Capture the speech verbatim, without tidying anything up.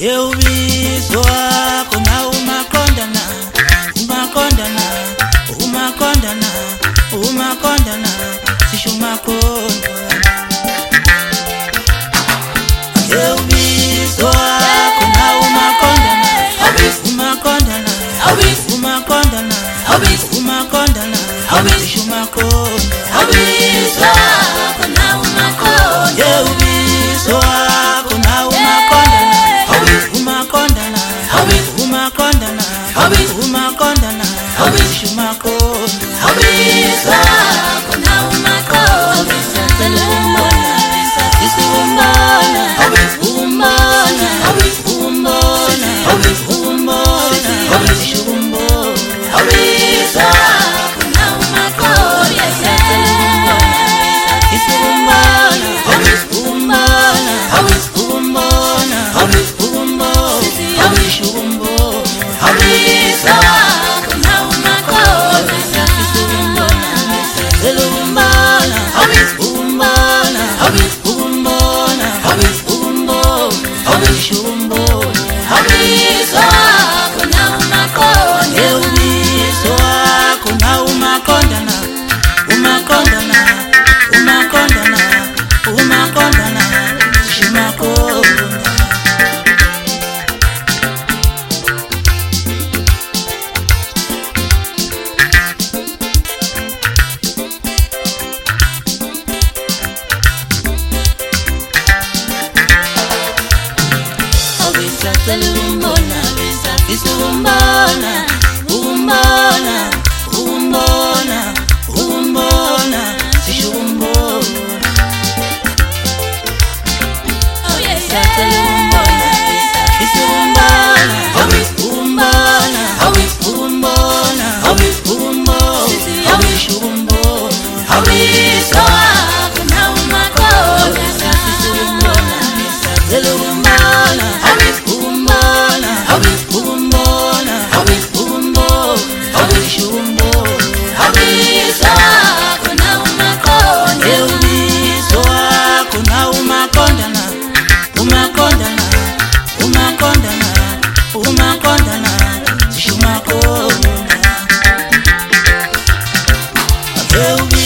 Yeubizwa kona umakondana, umakondana, umakondana, umakondana, sishumakonda. Yeubizwa kona umakondana, umakondana, umakondana, umakondana, sishumakonda. Yeubizwa kona umakondana, Yeubizwa kona umakondana, umakondana, umakondana, umakondana, sishumakonda. Yeubizwa kona umakondana, Umbona, umbona, umbona, umbona, umbona, sishumbona. Yeubizwa kona umakondana, Umbona, umbona, umbona, umbona, sishumbona. Yeubizwa kona umakondana, Umbona, umbona, umbona, umbona, sishumbona. Yeubizwa kona umakondana, Yeubizwa kona umakondana, umakondana, umakondana, umakondana, sishumakonda. Umbona, umbona, umbona, umbona, sishumbona. Umbona, umbona, umbona, sishumbona. Yeubizwa kona umakondana, Umbona, umbona, umbona, umbona, sishumbona. Yeubizwa kona umakondana, Yeubizwa kona umakondana, umakondana, umakondana, umakondana, sishumakonda. Yeubizwa